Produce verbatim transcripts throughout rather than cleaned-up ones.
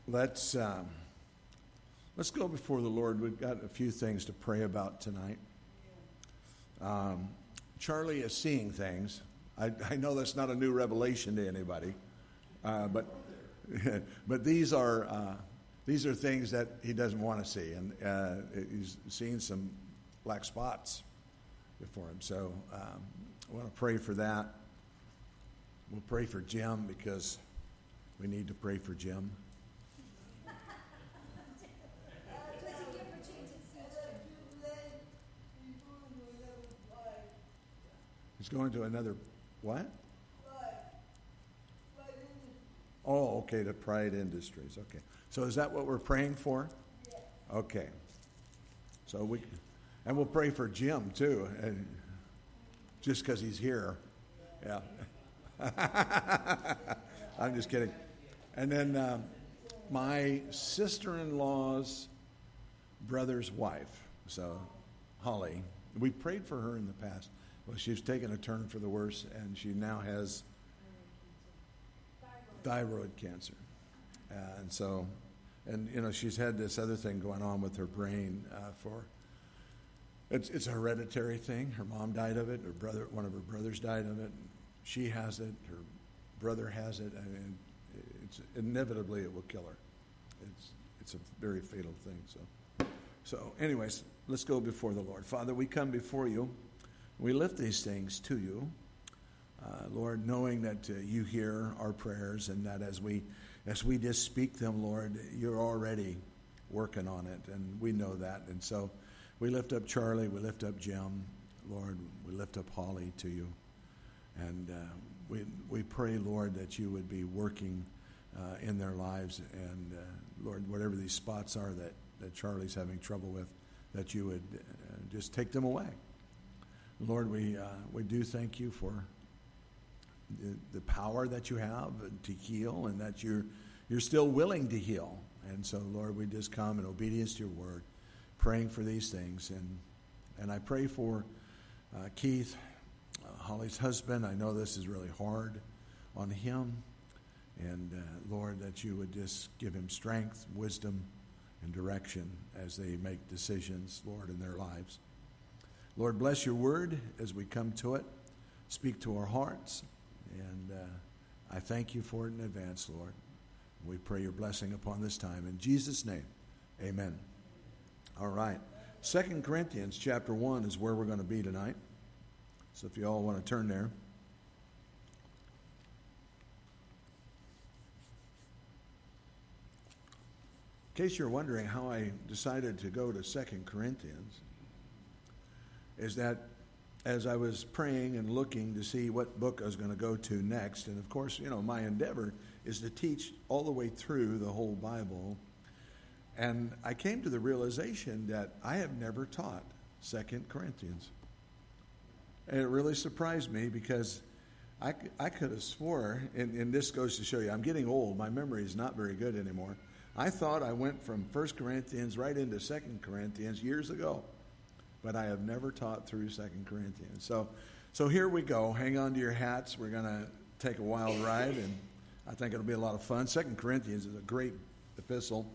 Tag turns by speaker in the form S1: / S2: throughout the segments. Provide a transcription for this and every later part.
S1: Let's um, let's go before the Lord. We've got a few things to pray about tonight. Um, Charlie is seeing things. I, I know that's not a new revelation to anybody, uh, but but these are uh, these are things that he doesn't want to see, and uh, he's seeing some black spots before him. So um, I want to pray for that. We'll pray for Jim because we need to pray for Jim. He's going to another, what? Oh, okay, to Pride Industries. Okay. So is that what we're praying for? Okay. So we, and we'll pray for Jim too, and just because he's here. Yeah. I'm just kidding. And then um, my sister-in-law's brother's wife, so Holly, we prayed for her in the past. Well, she's taken a turn for the worse, and she now has thyroid cancer. Uh, and so, and, you know, she's had this other thing going on with her brain uh, for, it's it's a hereditary thing. Her mom died of it. Her brother, one of her brothers died of it. She has it. Her brother has it. I mean, it's inevitably it will kill her. It's it's a very fatal thing. So, so anyways, let's go before the Lord. Father, we come before you. We lift these things to you, uh, Lord, knowing that uh, you hear our prayers, and that as we as we just speak them, Lord, you're already working on it, and we know that. And so we lift up Charlie, we lift up Jim, Lord, we lift up Holly to you. And uh, we we pray, Lord, that you would be working uh, in their lives. And, uh, Lord, whatever these spots are that, that Charlie's having trouble with, that you would uh, just take them away. Lord, we uh, we do thank you for the, the power that you have to heal, and that you're you're still willing to heal. And so, Lord, we just come in obedience to your word, praying for these things. And and I pray for uh, Keith, uh, Holly's husband. I know this is really hard on him. And, uh, Lord, that you would just give him strength, wisdom, and direction as they make decisions, Lord, in their lives. Lord, bless your word as we come to it. Speak to our hearts. And uh, I thank you for it in advance, Lord. We pray your blessing upon this time. In Jesus' name, amen. All right. Second Corinthians chapter one is where we're going to be tonight. So if you all want to turn there. In case you're wondering how I decided to go to Second Corinthians, is that as I was praying and looking to see what book I was going to go to next, and of course, you know, my endeavor is to teach all the way through the whole Bible, and I came to the realization that I have never taught Second Corinthians. And it really surprised me because I, I could have swore, and, and this goes to show you, I'm getting old, my memory is not very good anymore. I thought I went from First Corinthians right into Second Corinthians years ago. But I have never taught through Second Corinthians. So so here we go. Hang on to your hats. We're going to take a wild ride, and I think it'll be a lot of fun. Second Corinthians is a great epistle.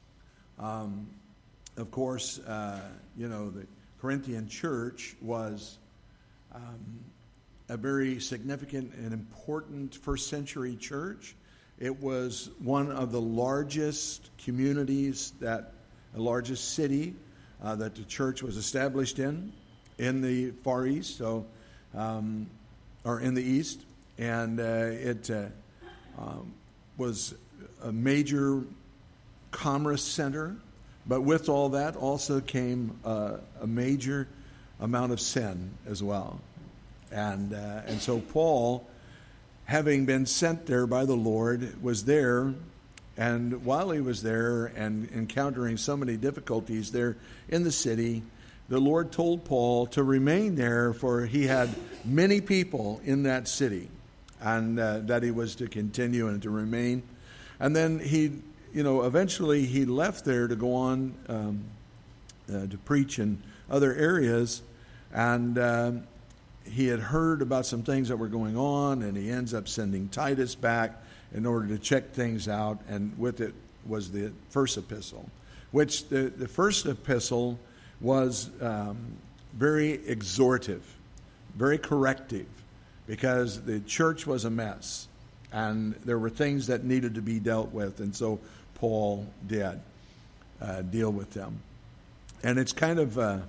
S1: Um, of course, uh, you know, the Corinthian church was um, a very significant and important first century church. It was one of the largest communities, that the largest city Uh, that the church was established in, in the Far East, so, um, or in the East, and uh, it uh, um, was a major commerce center, but with all that also came uh, a major amount of sin as well, and uh, and so Paul, having been sent there by the Lord, was there. And while he was there and encountering so many difficulties there in the city, the Lord told Paul to remain there, for he had many people in that city, and uh, that he was to continue and to remain. And then he, you know, eventually he left there to go on um, uh, to preach in other areas, and uh, he had heard about some things that were going on, and he ends up sending Titus back in order to check things out. And with it, was the first epistle, which the, the first epistle was um, very exhortive, very corrective, because the church was a mess, and there were things that needed to be dealt with, and so Paul did uh, deal with them. And it's kind of uh,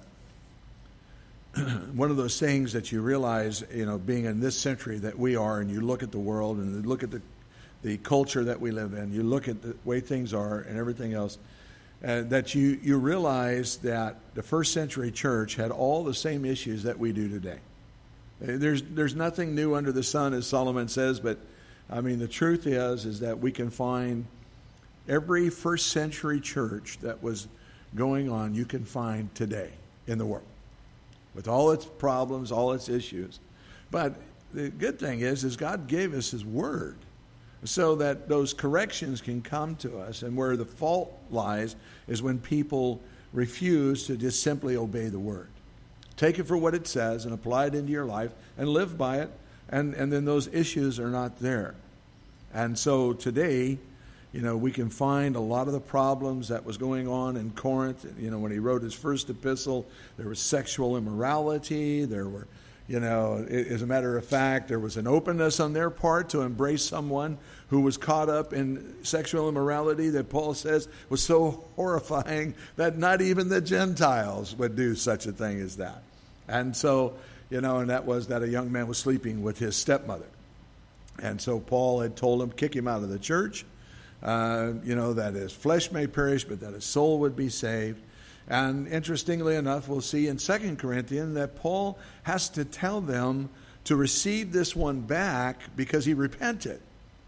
S1: one of those things that you realize, you know, being in this century that we are, and you look at the world and you look at the the culture that we live in, you look at the way things are and everything else, uh, that you, you realize that the first century church had all the same issues that we do today. There's there's nothing new under the sun, as Solomon says, but I mean, the truth is, is that we can find every first century church that was going on, you can find today in the world, with all its problems, all its issues. But the good thing is, is God gave us His Word, so that those corrections can come to us. And where the fault lies is when people refuse to just simply obey the Word. Take it for what it says and apply it into your life and live by it, and, and then those issues are not there. And so today, you know, we can find a lot of the problems that was going on in Corinth. You know, when he wrote his first epistle, there was sexual immorality, there were You know, as a matter of fact, there was an openness on their part to embrace someone who was caught up in sexual immorality that Paul says was so horrifying that not even the Gentiles would do such a thing as that. And so, you know, and that was that a young man was sleeping with his stepmother. And so Paul had told him, kick him out of the church, uh, you know, that his flesh may perish, but that his soul would be saved. And interestingly enough, we'll see in Second Corinthians that Paul has to tell them to receive this one back because he repented.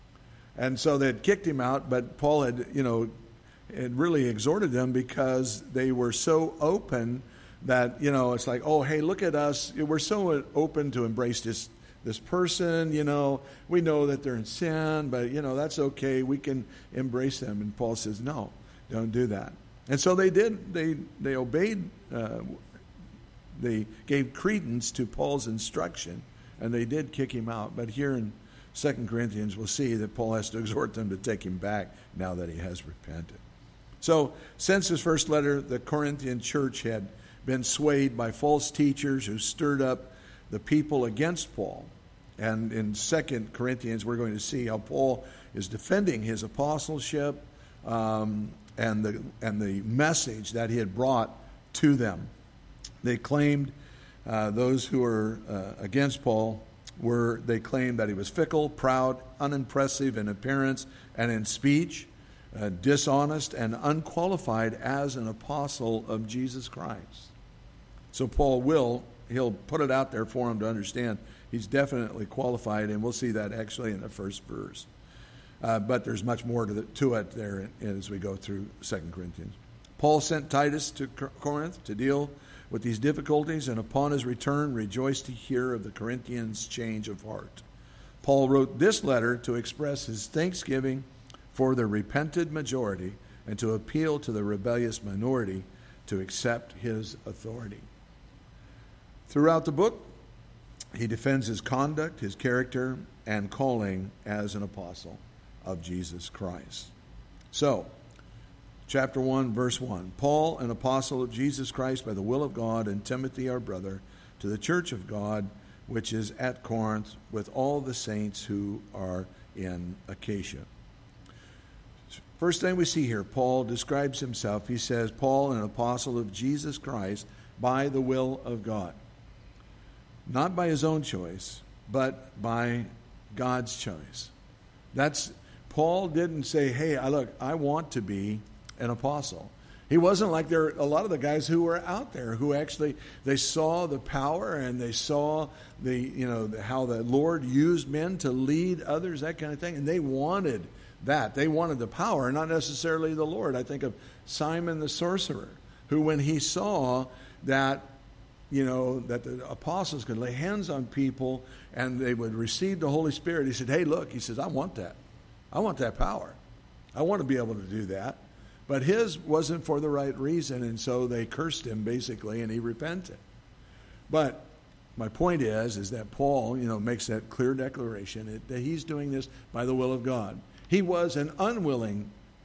S1: And so they had kicked him out, but Paul had, you know, had really exhorted them because they were so open that, you know, it's like, oh, hey, look at us. We're so open to embrace this this person, you know. We know that they're in sin, but, you know, that's okay. We can embrace them. And Paul says, no, don't do that. And so they did. They they obeyed. Uh, they gave credence to Paul's instruction, and they did kick him out. But here in Second Corinthians, we'll see that Paul has to exhort them to take him back now that he has repented. So since his first letter, the Corinthian church had been swayed by false teachers who stirred up the people against Paul. And in Second Corinthians, we're going to see how Paul is defending his apostleship, um, and the and the message that he had brought to them. They claimed, uh, those who were uh, against Paul, were they claimed that he was fickle, proud, unimpressive in appearance and in speech, uh, dishonest, and unqualified as an apostle of Jesus Christ. So Paul will, he'll put it out there for them to understand he's definitely qualified, and we'll see that actually in the first verse. Uh, but there's much more to, the, to it there as we go through Second Corinthians. Paul sent Titus to Corinth to deal with these difficulties, and upon his return rejoiced to hear of the Corinthians' change of heart. Paul wrote this letter to express his thanksgiving for the repented majority and to appeal to the rebellious minority to accept his authority. Throughout the book, he defends his conduct, his character, and calling as an apostle of Jesus Christ. So, chapter one, verse one. Paul, an apostle of Jesus Christ by the will of God, and Timothy, our brother, to the church of God, which is at Corinth, with all the saints who are in Achaia. First thing we see here, Paul describes himself. He says, Paul, an apostle of Jesus Christ by the will of God. Not by his own choice, but by God's choice. That's Paul didn't say, hey, I look, I want to be an apostle. He wasn't like there are a lot of the guys who were out there who actually, they saw the power and they saw the, you know, the, how the Lord used men to lead others, that kind of thing. And they wanted that. They wanted the power, not necessarily the Lord. I think of Simon the sorcerer, who when he saw that, you know, that the apostles could lay hands on people and they would receive the Holy Spirit, he said, hey, look, he says, I want that. I want that power. I want to be able to do that. But his wasn't for the right reason, and so they cursed him, basically, and he repented. But my point is, is that Paul, you know, makes that clear declaration that he's doing this by the will of God. He was an unwilling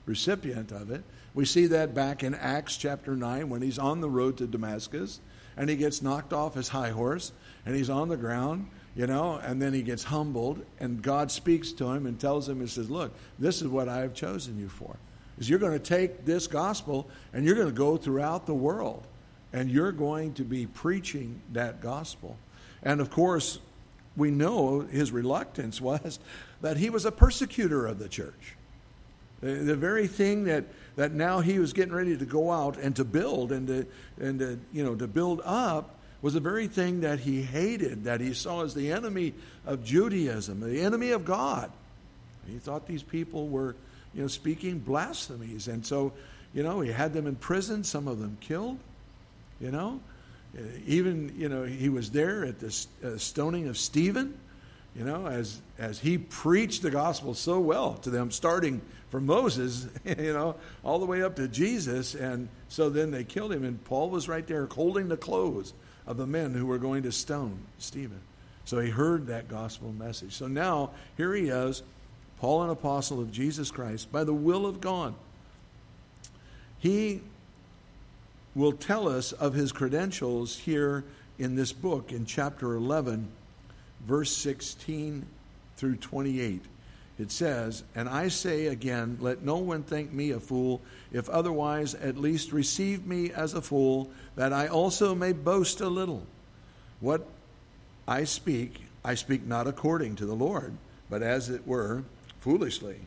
S1: recipient of it. We see that back in Acts chapter nine when he's on the road to Damascus and he gets knocked off his high horse and he's on the ground, you know, and then he gets humbled and God speaks to him and tells him, he says, look, this is what I have chosen you for. Is you're going to take this gospel and you're going to go throughout the world and you're going to be preaching that gospel. And of course, we know his reluctance was that he was a persecutor of the church. The, the very thing that, that now he was getting ready to go out and to build and to, and to, you know, to build up was the very thing that he hated, that he saw as the enemy of Judaism, the enemy of God. He thought these people were, you know, speaking blasphemies. And so, you know, he had them in prison, some of them killed, you know. Even, you know, he was there at the uh, stoning of Stephen, you know, as as he preached the gospel so well to them, starting from Moses, you know, all the way up to Jesus. And so then they killed him. And Paul was right there holding the clothes of the men who were going to stone Stephen. So he heard that gospel message. So now, here he is, Paul, an apostle of Jesus Christ, by the will of God. He will tell us of his credentials here in this book in chapter eleven, verse sixteen through twenty-eight. It says, and I say again, let no one think me a fool, if otherwise at least receive me as a fool, that I also may boast a little. What I speak, I speak not according to the Lord, but as it were, foolishly,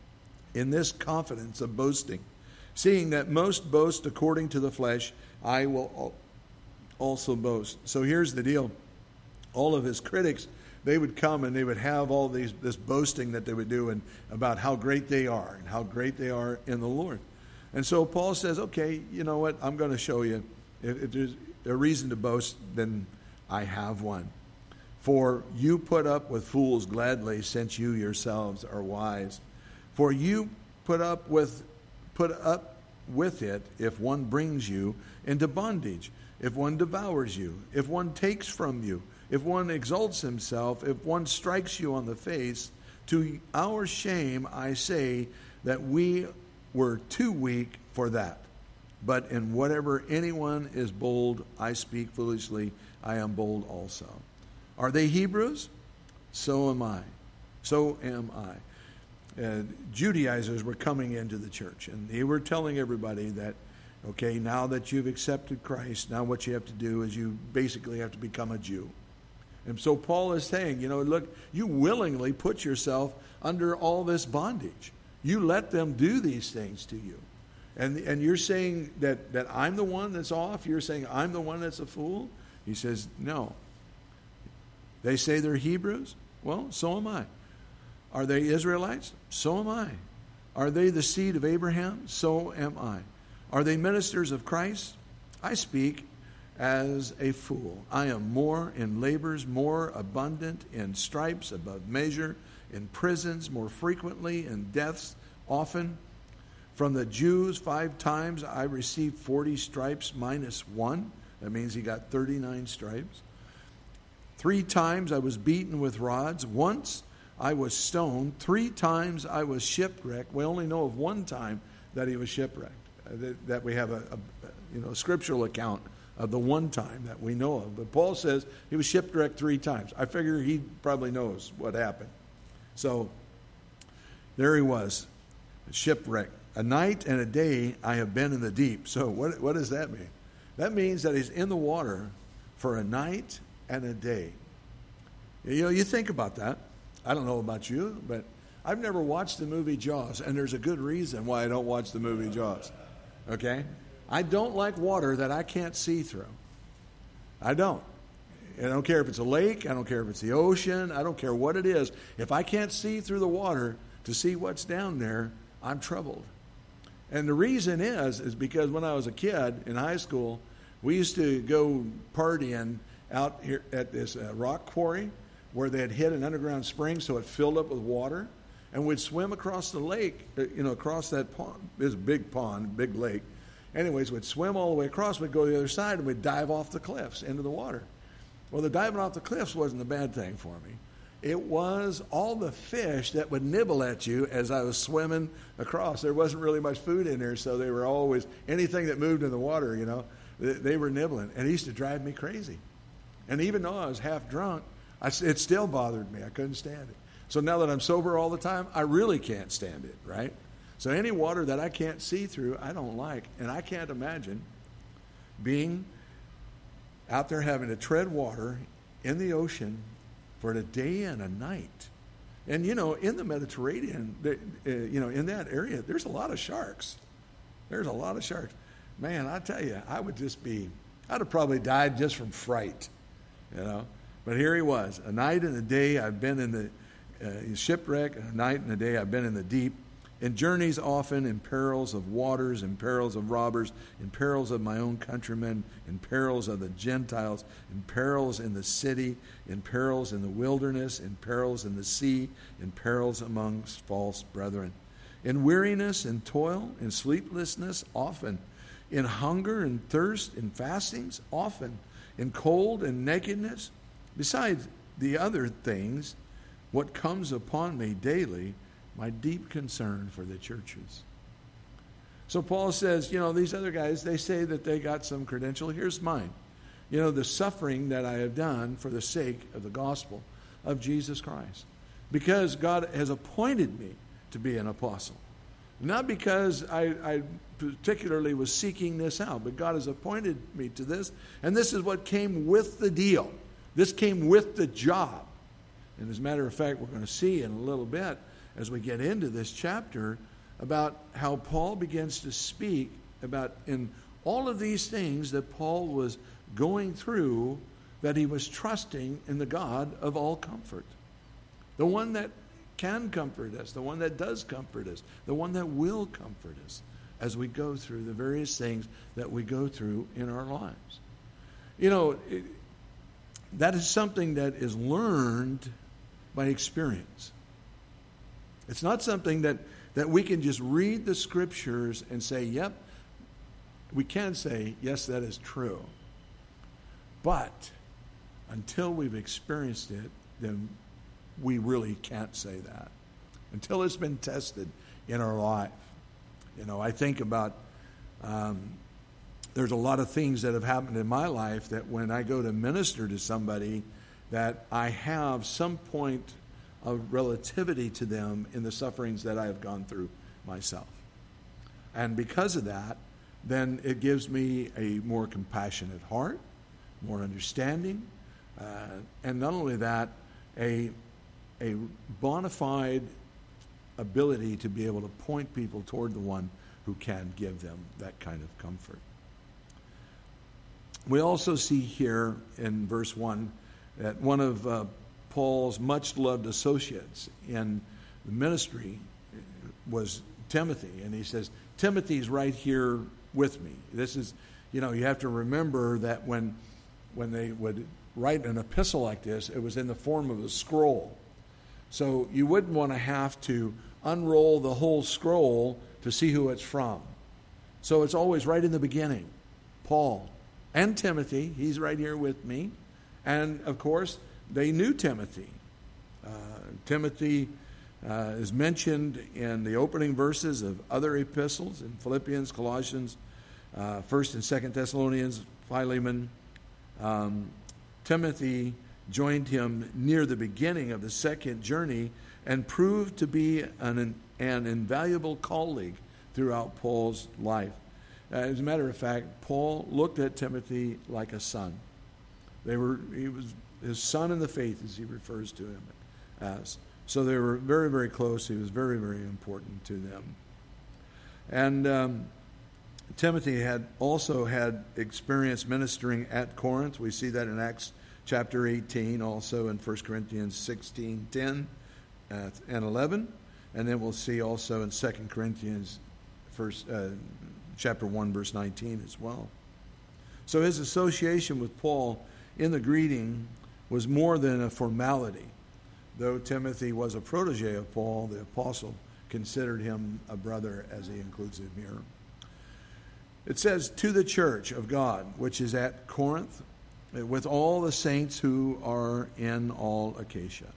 S1: in this confidence of boasting. Seeing that most boast according to the flesh, I will also boast. So here's the deal. All of his critics, they would come and they would have all these this boasting that they would do and about how great they are and how great they are in the Lord. And so Paul says, okay, you know what? I'm going to show you. If, if there's a reason to boast, then I have one. For you put up with fools gladly, since you yourselves are wise. For you put up with Put up with it if one brings you into bondage, if one devours you, if one takes from you, if one exalts himself, if one strikes you on the face. To our shame I say that we were too weak for that. But in whatever anyone is bold, I speak foolishly, I am bold also. Are they Hebrews? So am I. So am I. Uh, Judaizers were coming into the church, and they were telling everybody that, okay, now that you've accepted Christ, now what you have to do is you basically have to become a Jew. And so Paul is saying, you know, look, you willingly put yourself under all this bondage. You let them do these things to you. And and you're saying that, that I'm the one that's off? You're saying I'm the one that's a fool? He says, no. They say they're Hebrews? Well, so am I. Are they Israelites? So am I. Are they the seed of Abraham? So am I. Are they ministers of Christ? I speak as a fool. I am more in labors, more abundant in stripes above measure, in prisons more frequently, in deaths often. From the Jews five times I received forty stripes minus one. That means he got thirty-nine stripes. Three times I was beaten with rods. Once I was stoned. Three times I was shipwrecked. We only know of one time that he was shipwrecked. Uh, that, that we have a, a you know a scriptural account of the one time that we know of. But Paul says he was shipwrecked three times. I figure he probably knows what happened. So there he was, shipwrecked. A night and a day I have been in the deep. So what what does that mean? That means that he's in the water for a night and a day. You know, you think about that. I don't know about you, but I've never watched the movie Jaws, and there's a good reason why I don't watch the movie Jaws. Okay? I don't like water that I can't see through. I don't. I don't care if it's a lake. I don't care if it's the ocean. I don't care what it is. If I can't see through the water to see what's down there, I'm troubled. And the reason is, is because when I was a kid in high school, we used to go partying out here at this uh, rock quarry, where they had hit an underground spring so it filled up with water, and we'd swim across the lake, you know, across that pond. It was a big pond, big lake. Anyways, we'd swim all the way across, we'd go to the other side, and we'd dive off the cliffs into the water. Well, the diving off the cliffs wasn't a bad thing for me. It was all the fish that would nibble at you as I was swimming across. There wasn't really much food in there, so they were always, anything that moved in the water, you know, they, they were nibbling. And it used to drive me crazy. And even though I was half drunk, I, it still bothered me. I couldn't stand it. So now that I'm sober all the time, I really can't stand it, right? So any water that I can't see through, I don't like. And I can't imagine being out there having to tread water in the ocean for a day and a night. And, you know, in the Mediterranean, uh, you know, in that area, there's a lot of sharks. There's a lot of sharks. Man, I tell you, I would just be, I'd have probably died just from fright, you know. But here he was, a night and a day I've been in the uh, shipwreck, and a night and a day I've been in the deep. In journeys often, in perils of waters, in perils of robbers, in perils of my own countrymen, in perils of the Gentiles, in perils in the city, in perils in the wilderness, in perils in the sea, in perils amongst false brethren. In weariness and toil, in sleeplessness often, in hunger and thirst, in fastings often, in cold and nakedness. Besides the other things, what comes upon me daily, my deep concern for the churches. So Paul says, you know, these other guys, they say that they got some credential. Here's mine. You know, the suffering that I have done for the sake of the gospel of Jesus Christ. Because God has appointed me to be an apostle. Not because I, I particularly was seeking this out, but God has appointed me to this. And this is what came with the deal. This came with the job. And as a matter of fact, we're going to see in a little bit, as we get into this chapter, about how Paul begins to speak about in all of these things that Paul was going through, that he was trusting in the God of all comfort. The one that can comfort us, the one that does comfort us, the one that will comfort us as we go through the various things that we go through in our lives. You know, it, that is something that is learned by experience. It's not something that, that we can just read the scriptures and say, yep, we can say, yes, that is true. But until we've experienced it, then we really can't say that. Until it's been tested in our life. You know, I think about, um, there's a lot of things that have happened in my life that when I go to minister to somebody, that I have some point of relativity to them in the sufferings that I have gone through myself. And because of that, then it gives me a more compassionate heart, more understanding, uh, and not only that, a, a bona fide ability to be able to point people toward the one who can give them that kind of comfort. We also see here in verse one that one of uh, Paul's much-loved associates in the ministry was Timothy. And he says, Timothy's right here with me. This is, you know, you have to remember that when, when they would write an epistle like this, it was in the form of a scroll. So you wouldn't want to have to unroll the whole scroll to see who it's from. So it's always right in the beginning. Paul and Timothy, he's right here with me. And, of course, they knew Timothy. Uh, Timothy uh, is mentioned in the opening verses of other epistles, in Philippians, Colossians, uh, First and Second Thessalonians, Philemon. Um, Timothy joined him near the beginning of the second journey and proved to be an, an invaluable colleague throughout Paul's life. Uh, as a matter of fact, Paul looked at Timothy like a son. They were, he was his son in the faith, as he refers to him as. So they were very, very close. He was very, very important to them. And um, Timothy had also had experience ministering at Corinth. We see that in Acts chapter eighteen, also in First Corinthians sixteen, ten uh, and eleven. And then we'll see also in Second Corinthians first, uh, chapter one, verse nineteen as well. So his association with Paul in the greeting was more than a formality. Though Timothy was a protege of Paul, the apostle considered him a brother, as he includes him here. It says, to the church of God, which is at Corinth, with all the saints who are in all Achaia.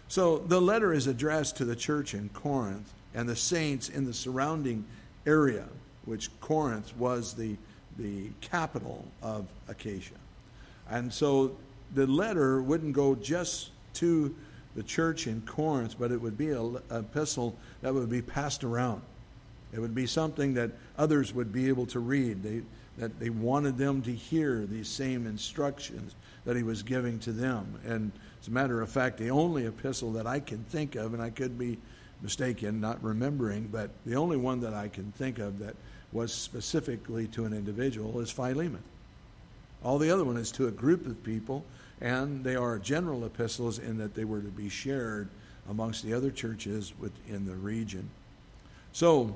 S1: So the letter is addressed to the church in Corinth and the saints in the surrounding area, which Corinth was the, the capital of Achaia. And so the letter wouldn't go just to the church in Corinth, but it would be an epistle that would be passed around. It would be something that others would be able to read. They, that they wanted them to hear these same instructions that he was giving to them. And as a matter of fact, the only epistle that I can think of, and I could be mistaken, not remembering, but the only one that I can think of that was specifically to an individual is Philemon. All the other one is to a group of people, and they are general epistles in that they were to be shared amongst the other churches within the region. So,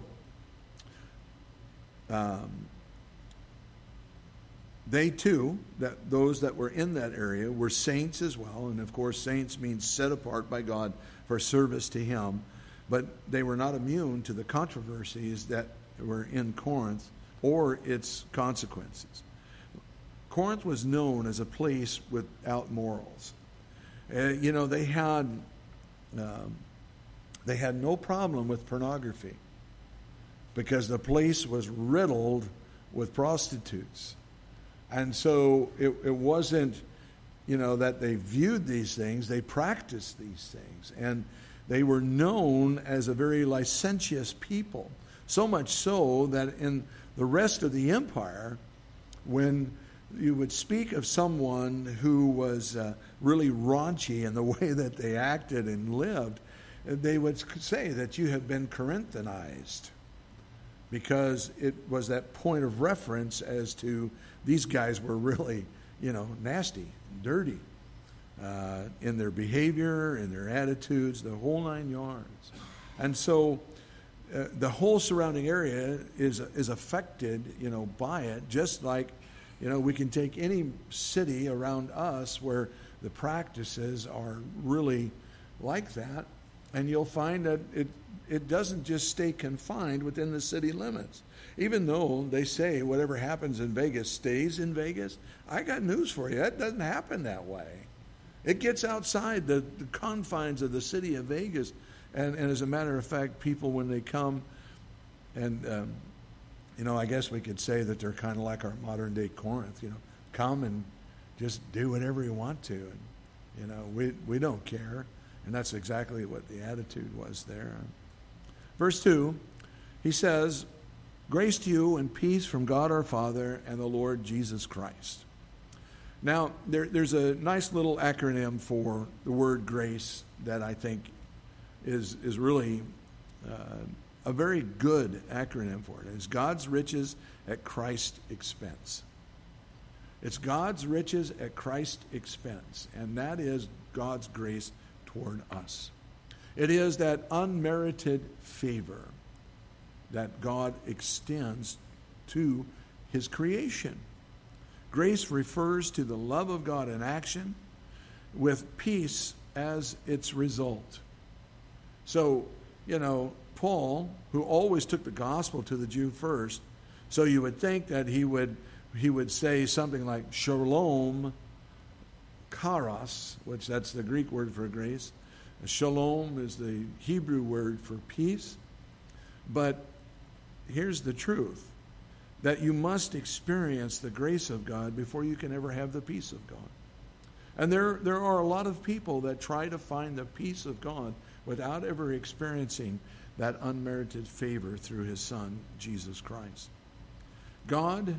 S1: um, they too, that those that were in that area, were saints as well. And of course, saints means set apart by God for service to him. But they were not immune to the controversies that were in Corinth or its consequences. Corinth was known as a place without morals. Uh, you know, they had um, they had no problem with pornography because the place was riddled with prostitutes. And so it, it wasn't, you know, that they viewed these things, they practiced these things. And they were known as a very licentious people. So much so that in the rest of the empire, when you would speak of someone who was uh, really raunchy in the way that they acted and lived, they would say that you have been Corinthianized, because it was that point of reference as to these guys were really, you know, nasty, dirty uh, in their behavior, in their attitudes, the whole nine yards. And so uh, the whole surrounding area is is affected, you know, by it, just like, you know, we can take any city around us where the practices are really like that, and you'll find that it it doesn't just stay confined within the city limits. Even though they say whatever happens in Vegas stays in Vegas, I got news for you. That doesn't happen that way. It gets outside the, the confines of the city of Vegas. And, and as a matter of fact, people, when they come, and, um, you know, I guess we could say that they're kind of like our modern-day Corinth, you know, come and just do whatever you want to. And, you know, we, we don't care. And that's exactly what the attitude was there. Verse two, he says, "Grace to you and peace from God our Father and the Lord Jesus Christ." Now, there, there's a nice little acronym for the word grace that I think is, is really uh, a very good acronym for it. It's God's riches at Christ's expense. It's God's riches at Christ's expense, and that is God's grace toward us. It is that unmerited favor that God extends to his creation. Grace refers to the love of God in action with peace as its result. So, you know, Paul, who always took the gospel to the Jew first, so you would think that he would he would say something like shalom charos, which that's the Greek word for grace. Shalom is the Hebrew word for peace. But here's the truth, that you must experience the grace of God before you can ever have the peace of God. And there, there are a lot of people that try to find the peace of God without ever experiencing that unmerited favor through his Son, Jesus Christ. God,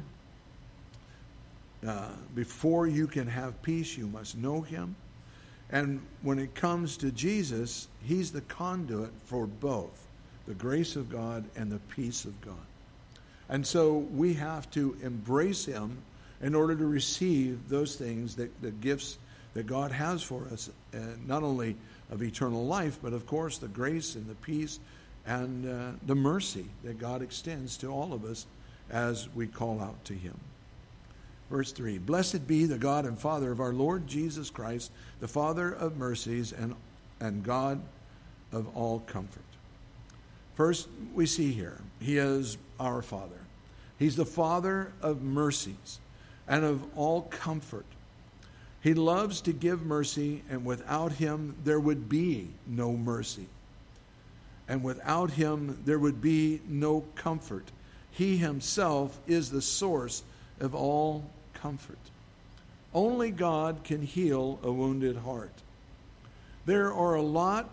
S1: uh, before you can have peace, you must know him. And when it comes to Jesus, he's the conduit for both the grace of God and the peace of God. And so we have to embrace him in order to receive those things, that the gifts that God has for us, uh, not only of eternal life, but of course the grace and the peace and uh, the mercy that God extends to all of us as we call out to him. Verse three, "Blessed be the God and Father of our Lord Jesus Christ, the Father of mercies and, and God of all comfort." First, we see here, he is our Father. He's the Father of mercies and of all comfort. He loves to give mercy, and without him there would be no mercy. And without him there would be no comfort. He himself is the source of all comfort. Only God can heal a wounded heart. There are a lot,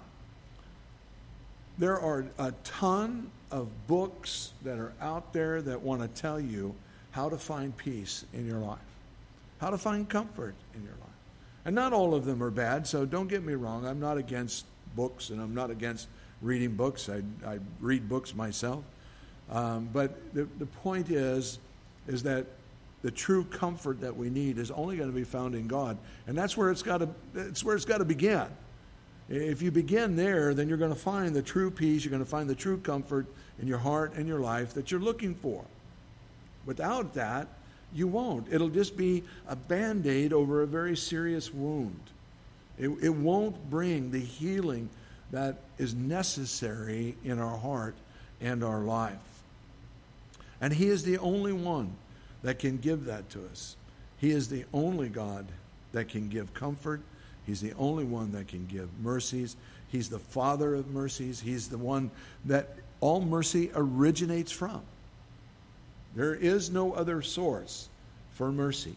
S1: there are a ton of books that are out there that want to tell you how to find peace in your life, how to find comfort in your life. And not all of them are bad, so don't get me wrong. I'm not against books, and I'm not against reading books. I, I read books myself. Um, but the, the point is, is that the true comfort that we need is only going to be found in God. And that's where it's got to, it's where it's got to begin. If you begin there, then you're going to find the true peace, you're going to find the true comfort in your heart and your life that you're looking for. Without that, you won't. It'll just be a Band-Aid over a very serious wound. It, it won't bring the healing that is necessary in our heart and our life. And he is the only one that can give that to us. He is the only God that can give comfort. He's the only one that can give mercies. He's the Father of mercies. He's the one that all mercy originates from. There is no other source for mercy.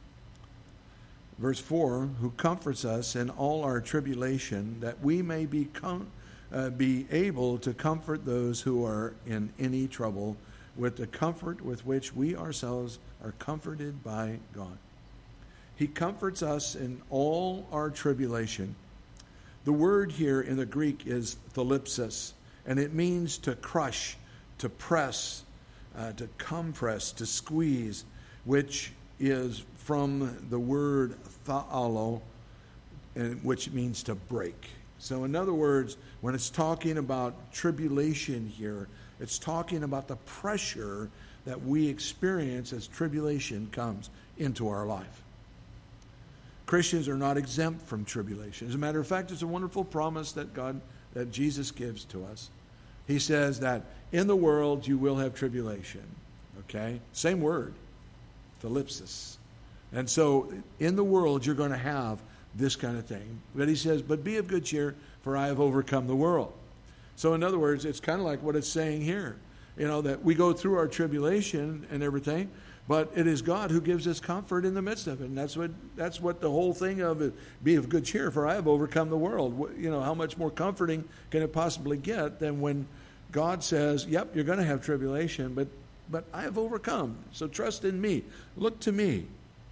S1: Verse four, who comforts us in all our tribulation, that we may be, com- uh, be able to comfort those who are in any trouble with the comfort with which we ourselves are comforted by God. He comforts us in all our tribulation. The word here in the Greek is thalipsis, and it means to crush, to press, uh, to compress, to squeeze, which is from the word tha'alo, and which means to break. So in other words, when it's talking about tribulation here, it's talking about the pressure that we experience as tribulation comes into our life. Christians are not exempt from tribulation. As a matter of fact, it's a wonderful promise that God, that Jesus gives to us. He says that in the world you will have tribulation. Okay? Same word, thalipsis. And so in the world you're going to have this kind of thing. But he says, but be of good cheer, for I have overcome the world. So in other words, it's kind of like what it's saying here. You know, that we go through our tribulation and everything, but it is God who gives us comfort in the midst of it. And that's what that's what the whole thing of it, be of good cheer, for I have overcome the world. You know, how much more comforting can it possibly get than when God says, yep, you're going to have tribulation, but but I have overcome. So trust in me. Look to me.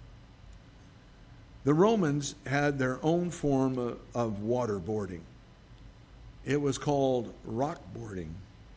S1: The Romans had their own form of, of waterboarding. It was called rockboarding.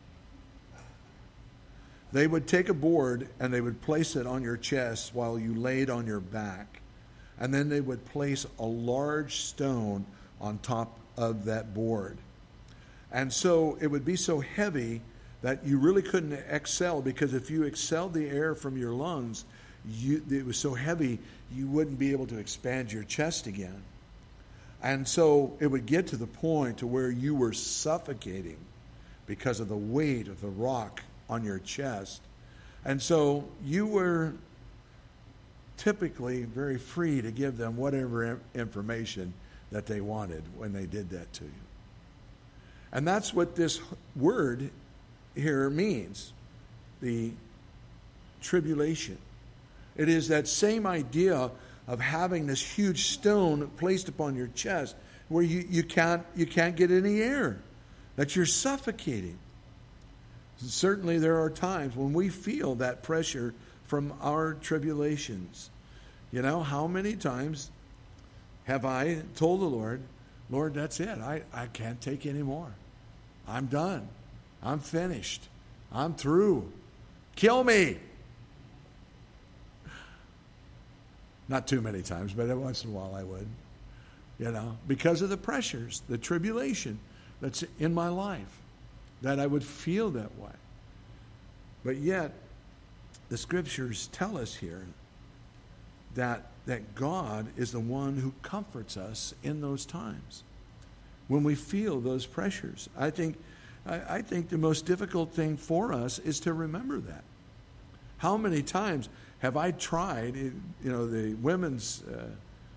S1: They would take a board and they would place it on your chest while you laid on your back. And then they would place a large stone on top of that board. And so it would be so heavy that you really couldn't exhale, because if you exhaled the air from your lungs, you, it was so heavy you wouldn't be able to expand your chest again. And so it would get to the point to where you were suffocating because of the weight of the rock on your chest. And so you were typically very free to give them whatever information that they wanted when they did that to you. And that's what this word here means, the tribulation. It is that same idea of having this huge stone placed upon your chest where you, you can't you can't get any air, that you're suffocating. Certainly there are times when we feel that pressure from our tribulations. You know, how many times have I told the Lord, Lord, that's it. I, I can't take any more. I'm done. I'm finished. I'm through. Kill me. Not too many times, but every once in a while I would. You know, because of the pressures, the tribulation that's in my life, that I would feel that way. But yet, the scriptures tell us here that, that God is the one who comforts us in those times when we feel those pressures. I think, I, I think the most difficult thing for us is to remember that. How many times have I tried, you know, the women's uh,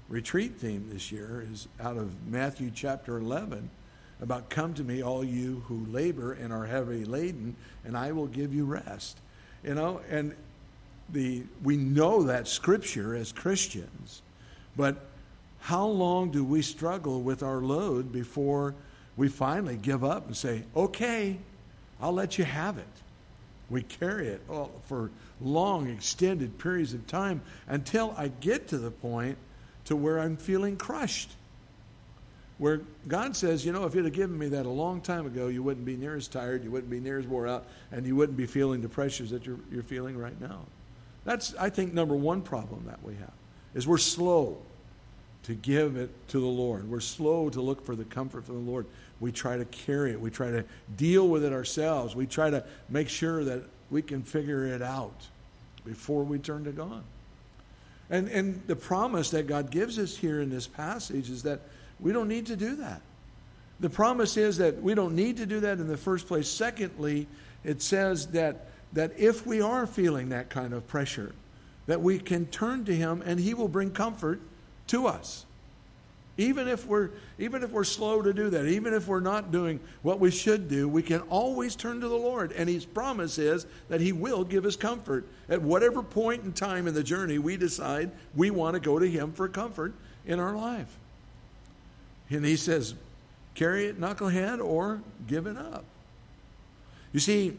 S1: retreat theme this year is out of Matthew chapter eleven, about come to me, all you who labor and are heavy laden, and I will give you rest. You know, and the we know that scripture as Christians, but how long do we struggle with our load before we finally give up and say, okay, I'll let you have it? We carry it for long, extended periods of time until I get to the point to where I'm feeling crushed. Where God says, you know, if you'd have given me that a long time ago, you wouldn't be near as tired, you wouldn't be near as wore out, and you wouldn't be feeling the pressures that you're, you're feeling right now. That's, I think, number one problem that we have, is we're slow to give it to the Lord. We're slow to look for the comfort from the Lord. We try to carry it. We try to deal with it ourselves. We try to make sure that we can figure it out before we turn to God. And, and the promise that God gives us here in this passage is that we don't need to do that. The promise is that we don't need to do that in the first place. Secondly, it says that, that if we are feeling that kind of pressure, that we can turn to Him and He will bring comfort to us. Even if we're even if we're slow to do that, even if we're not doing what we should do, we can always turn to the Lord. And His promise is that He will give us comfort. At whatever point in time in the journey we decide we want to go to Him for comfort in our life. And He says, carry it, knucklehead, or give it up. You see,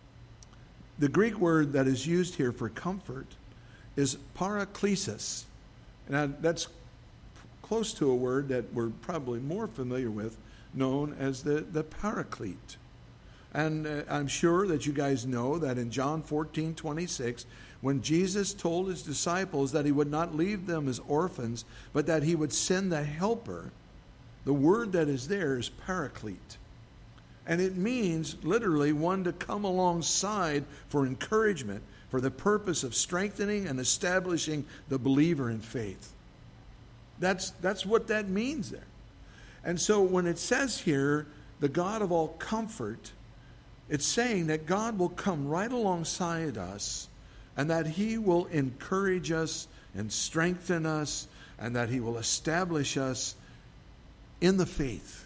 S1: the Greek word that is used here for comfort is paraklesis. And that's close to a word that we're probably more familiar with, known as the, the paraclete. And uh, I'm sure that you guys know that in John fourteen twenty-six, when Jesus told His disciples that He would not leave them as orphans, but that He would send the helper, the word that is there is paraclete. And it means literally one to come alongside for encouragement, for the purpose of strengthening and establishing the believer in faith. That's, that's what that means there. And so when it says here, the God of all comfort, it's saying that God will come right alongside us and that He will encourage us and strengthen us and that He will establish us in the faith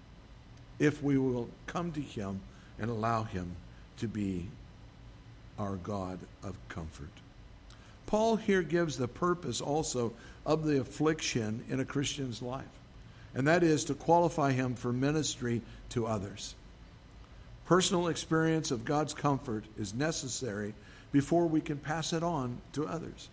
S1: if we will come to Him and allow Him to be our God of comfort. Paul here gives the purpose also of the affliction in a Christian's life, and that is to qualify him for ministry to others. Personal experience of God's comfort is necessary before we can pass it on to others.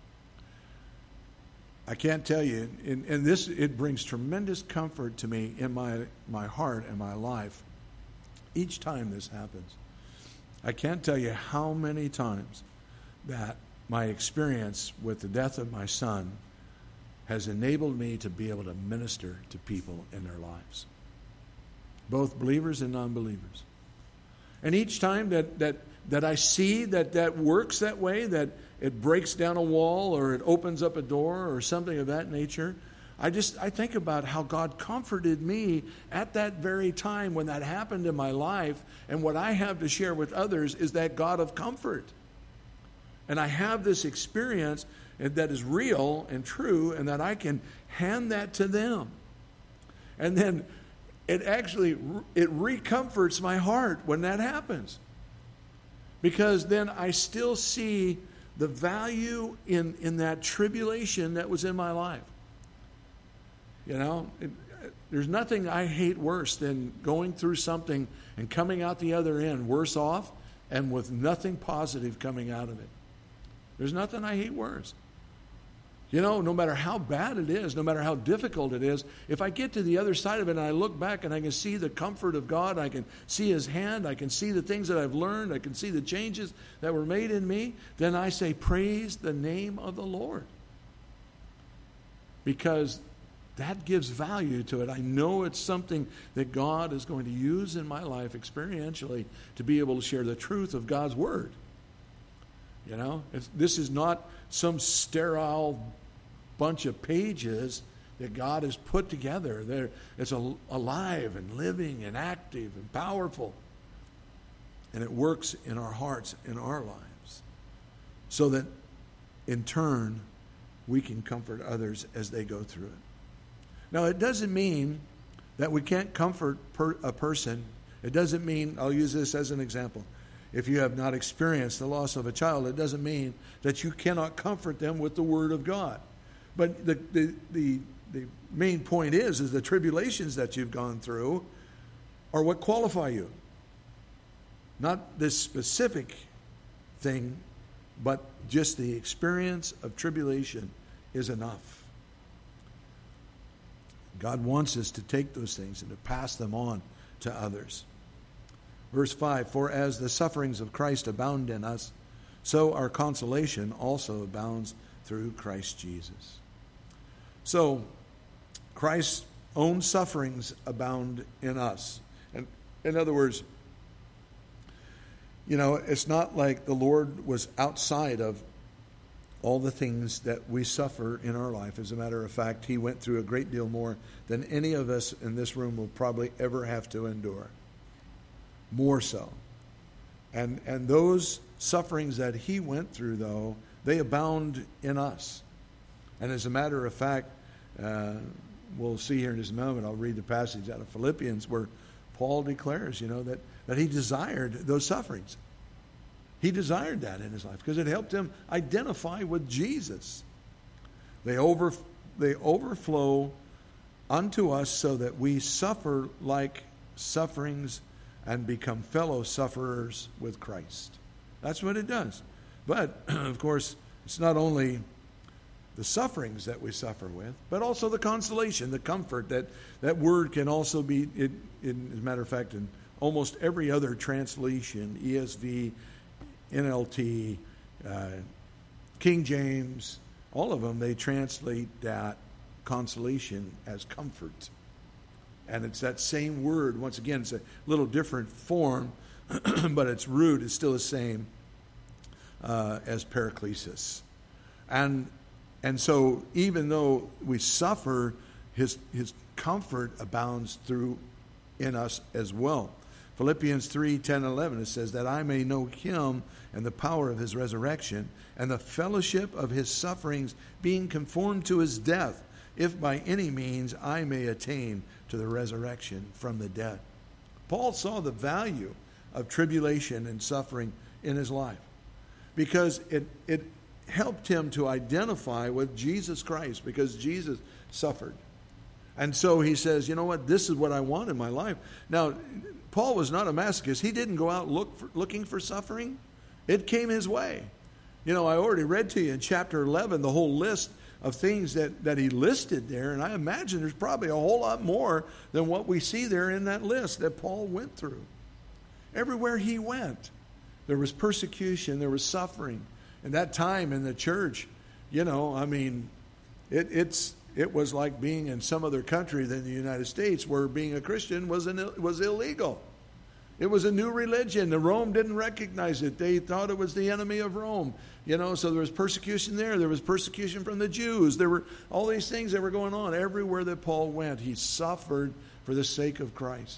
S1: I can't tell you, and, and this, it brings tremendous comfort to me in my, my heart and my life each time this happens. I can't tell you how many times that my experience with the death of my son has enabled me to be able to minister to people in their lives, both believers and non-believers. And each time that, that, that I see that that works that way, that it breaks down a wall or it opens up a door or something of that nature, I just I think about how God comforted me at that very time when that happened in my life, and what I have to share with others is that God of comfort. And I have this experience that is real and true, and that I can hand that to them. And then it actually, it recomforts my heart when that happens. Because then I still see the value in, in that tribulation that was in my life. You know, it, there's nothing I hate worse than going through something and coming out the other end worse off and with nothing positive coming out of it. There's nothing I hate worse. You know, no matter how bad it is, no matter how difficult it is, if I get to the other side of it and I look back and I can see the comfort of God, I can see His hand, I can see the things that I've learned, I can see the changes that were made in me, then I say, praise the name of the Lord. Because that gives value to it. I know it's something that God is going to use in my life experientially to be able to share the truth of God's Word. You know, it's, this is not some sterile bunch of pages that God has put together. They're, it's a, alive and living and active and powerful. And it works in our hearts, in our lives. So that, in turn, we can comfort others as they go through it. Now, it doesn't mean that we can't comfort per, a person. It doesn't mean, I'll use this as an example. If you have not experienced the loss of a child, it doesn't mean that you cannot comfort them with the Word of God. But the the the, the main point is, is the tribulations that you've gone through are what qualify you. Not this specific thing, but just the experience of tribulation is enough. God wants us to take those things and to pass them on to others. Verse five, for as the sufferings of Christ abound in us, so our consolation also abounds through Christ Jesus. So, Christ's own sufferings abound in us. And in other words, you know, it's not like the Lord was outside of all the things that we suffer in our life. As a matter of fact, he went through a great deal more than any of us in this room will probably ever have to endure. More so. And and those sufferings that he went through, though, they abound in us. And as a matter of fact, uh, we'll see here in just a moment, I'll read the passage out of Philippians where Paul declares, you know, that, that he desired those sufferings. He desired that in his life because it helped him identify with Jesus. They over they overflow unto us so that we suffer like sufferings and become fellow sufferers with Christ. That's what it does. But, of course, it's not only the sufferings that we suffer with, but also the consolation, the comfort. That, that word can also be, it, it, as a matter of fact, in almost every other translation, E S V, N L T, uh, King James, all of them, they translate that consolation as comfort. And it's that same word. Once again, it's a little different form, but its root is still the same uh, as paraklesis. And and so even though we suffer, his his comfort abounds through in us as well. Philippians three, ten, eleven, it says that I may know him and the power of his resurrection and the fellowship of his sufferings, being conformed to his death, if by any means I may attain to the resurrection from the dead. Paul saw the value of tribulation and suffering in his life because it, it helped him to identify with Jesus Christ, because Jesus suffered. And so he says, you know what, this is what I want in my life. Now, Paul was not a masochist. He didn't go out look for, looking for suffering. It came his way. You know, I already read to you in chapter eleven the whole list of things that, that he listed there, and I imagine there's probably a whole lot more than what we see there in that list that Paul went through. Everywhere he went, there was persecution, there was suffering. And that time in the church, you know, I mean, it, it's it was like being in some other country than the United States, where being a Christian was an, was illegal. It was a new religion. The Rome didn't recognize it. They thought it was the enemy of Rome. You know, so there was persecution there. There was persecution from the Jews. There were all these things that were going on. Everywhere that Paul went, he suffered for the sake of Christ.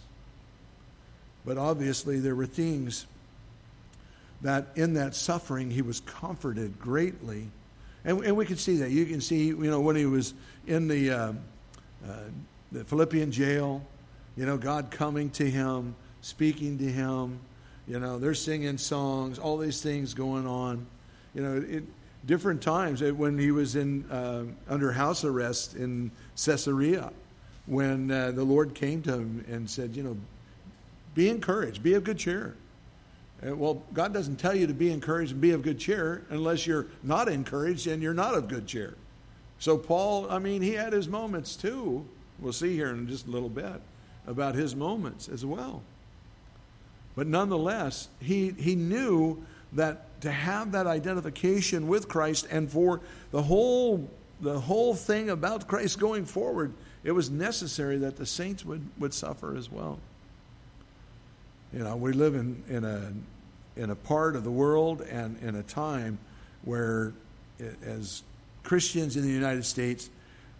S1: But obviously there were things that in that suffering he was comforted greatly. And, and we can see that. You can see, you know, when he was in the, uh, uh, the Philippian jail, you know, God coming to him, speaking to him, you know, they're singing songs, all these things going on. You know, it, different times when he was in uh, under house arrest in Caesarea, when uh, the Lord came to him and said, you know, be encouraged, be of good cheer. Uh, well, God doesn't tell you to be encouraged and be of good cheer unless you're not encouraged and you're not of good cheer. So Paul, I mean, he had his moments too. We'll see here in just a little bit about his moments as well. But nonetheless, he he knew that to have that identification with Christ and for the whole the whole thing about Christ going forward, it was necessary that the saints would, would suffer as well. You know, we live in, in a in a part of the world and in a time where, as Christians in the United States,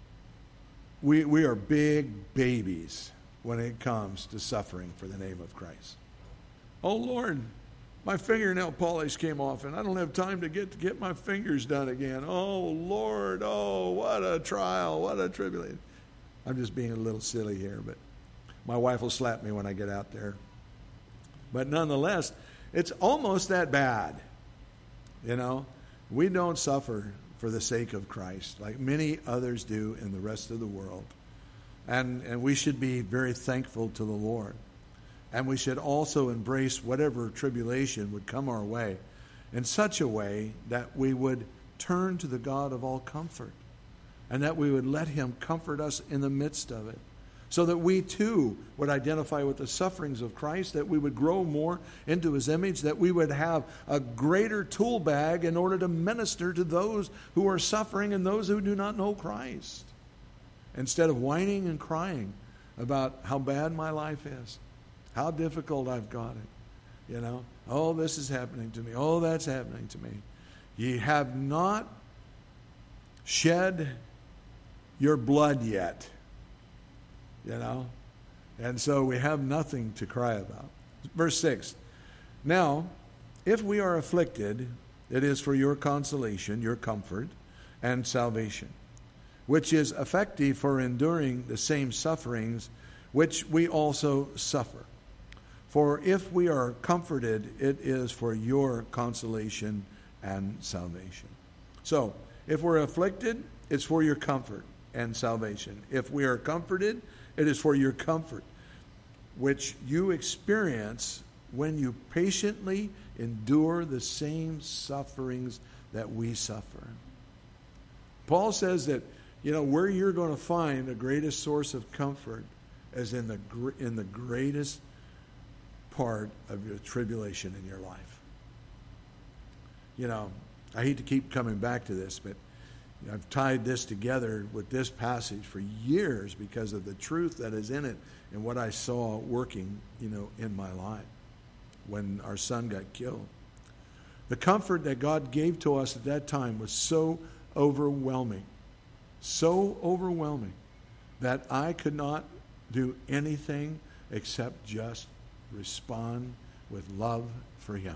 S1: we we are big babies when it comes to suffering for the name of Christ. Oh Lord, my fingernail polish came off, and I don't have time to get to get my fingers done again. Oh, Lord, oh, what a trial, what a tribulation. I'm just being a little silly here, but my wife will slap me when I get out there. But nonetheless, it's almost that bad. You know, we don't suffer for the sake of Christ like many others do in the rest of the world. And, and we should be very thankful to the Lord. And we should also embrace whatever tribulation would come our way in such a way that we would turn to the God of all comfort and that we would let him comfort us in the midst of it, so that we too would identify with the sufferings of Christ, that we would grow more into his image, that we would have a greater tool bag in order to minister to those who are suffering and those who do not know Christ. Instead of whining and crying about how bad my life is, how difficult I've got it, you know, oh, this is happening to me, oh, that's happening to me. Ye have not shed your blood yet, you know, and so we have nothing to cry about. Verse six, now, if we are afflicted, it is for your consolation, your comfort, and salvation, which is effective for enduring the same sufferings which we also suffer. For if we are comforted, it is for your consolation and salvation. So, if we're afflicted, it's for your comfort and salvation. If we are comforted, it is for your comfort, which you experience when you patiently endure the same sufferings that we suffer. Paul says that, you know, where you're going to find the greatest source of comfort is in the in the greatest part of your tribulation in your life. You know, I hate to keep coming back to this, but I've tied this together with this passage for years because of the truth that is in it and what I saw working, you know, in my life when our son got killed. The comfort that God gave to us at that time was so overwhelming, so overwhelming that I could not do anything except just respond with love for him.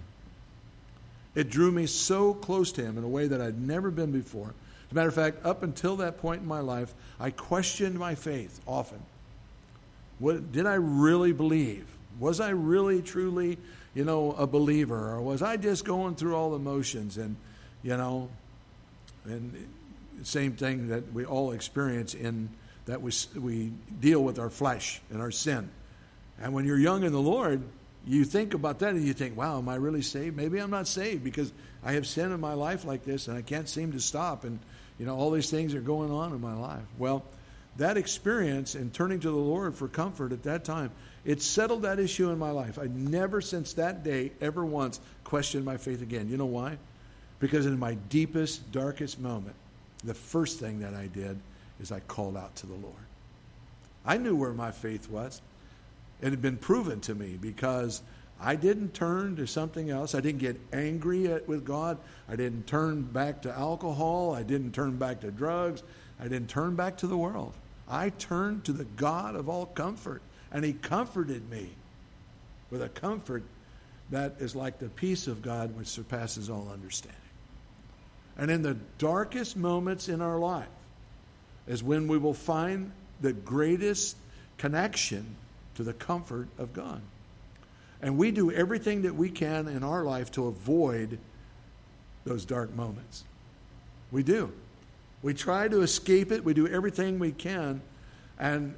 S1: It drew me so close to him in a way that I'd never been before. As a matter of fact, up until that point in my life, I questioned my faith often. What, did I really believe? Was I really, truly, you know, a believer? Or was I just going through all the motions? And, you know, and the same thing that we all experience in that we, we deal with our flesh and our sin. And when you're young in the Lord, you think about that and you think, wow, am I really saved? Maybe I'm not saved because I have sin in my life like this and I can't seem to stop. And, you know, all these things are going on in my life. Well, that experience in turning to the Lord for comfort at that time, it settled that issue in my life. I never since that day ever once questioned my faith again. You know why? Because in my deepest, darkest moment, the first thing that I did is I called out to the Lord. I knew where my faith was. It had been proven to me because I didn't turn to something else. I didn't get angry at, with God. I didn't turn back to alcohol. I didn't turn back to drugs. I didn't turn back to the world. I turned to the God of all comfort, and he comforted me with a comfort that is like the peace of God which surpasses all understanding. And in the darkest moments in our life is when we will find the greatest connection to the comfort of God. And we do everything that we can in our life to avoid those dark moments. We do. We try to escape it. We do everything we can and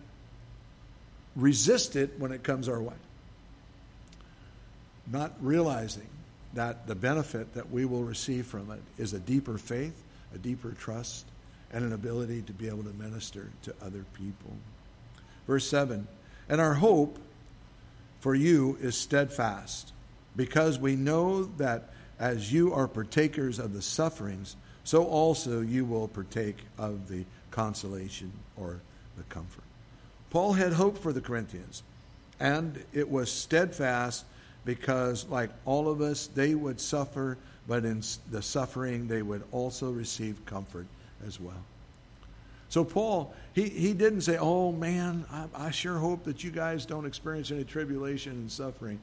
S1: resist it when it comes our way. Not realizing that the benefit that we will receive from it is a deeper faith, a deeper trust, and an ability to be able to minister to other people. Verse seven, and our hope for you is steadfast, because we know that as you are partakers of the sufferings, so also you will partake of the consolation or the comfort. Paul had hope for the Corinthians, and it was steadfast because, like all of us, they would suffer, but in the suffering they would also receive comfort as well. So Paul, he, he didn't say, oh man, I, I sure hope that you guys don't experience any tribulation and suffering.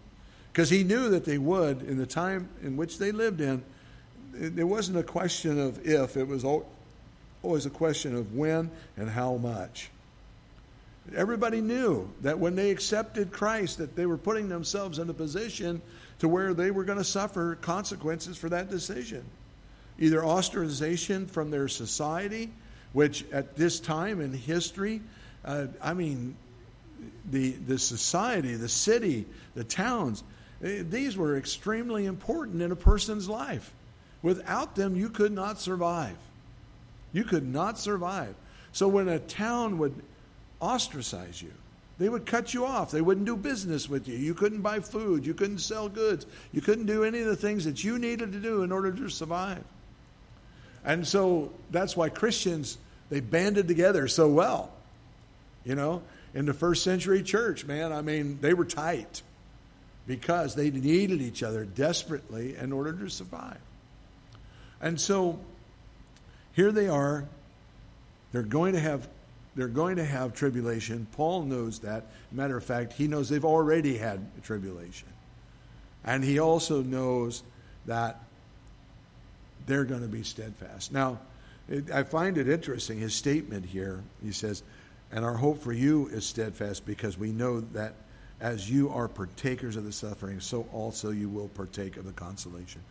S1: Because he knew that they would, in the time in which they lived in, it wasn't a question of if, it was always a question of when and how much. Everybody knew that when they accepted Christ, that they were putting themselves in a position to where they were going to suffer consequences for that decision. Either ostracization from their society, which at this time in history, uh, I mean, the the society, the city, the towns, these were extremely important in a person's life. Without them, you could not survive. You could not survive. So when a town would ostracize you, they would cut you off. They wouldn't do business with you. You couldn't buy food. You couldn't sell goods. You couldn't do any of the things that you needed to do in order to survive. And so that's why Christians, they banded together so well. You know, in the first century church, man, I mean, they were tight because they needed each other desperately in order to survive. And so here they are. They're going to have they're going to have tribulation. Paul knows that. Matter of fact, he knows they've already had tribulation. And he also knows that they're going to be steadfast. Now, it, I find it interesting, his statement here. He says, and our hope for you is steadfast because we know that as you are partakers of the suffering, so also you will partake of the consolation.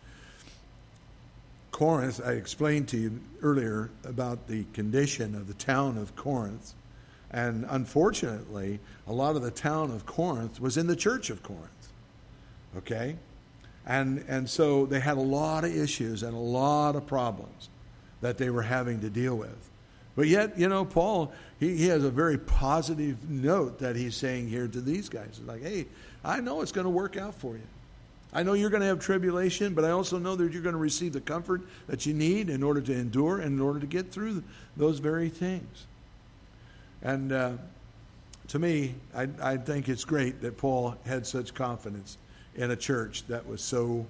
S1: Corinth, I explained to you earlier about the condition of the town of Corinth. And unfortunately, a lot of the town of Corinth was in the church of Corinth. Okay? And and so they had a lot of issues and a lot of problems that they were having to deal with. But yet, you know, Paul, he, he has a very positive note that he's saying here to these guys. It's like, hey, I know it's going to work out for you. I know you're going to have tribulation, but I also know that you're going to receive the comfort that you need in order to endure and in order to get through those very things. And uh, to me, I, I think it's great that Paul had such confidence in a church that was so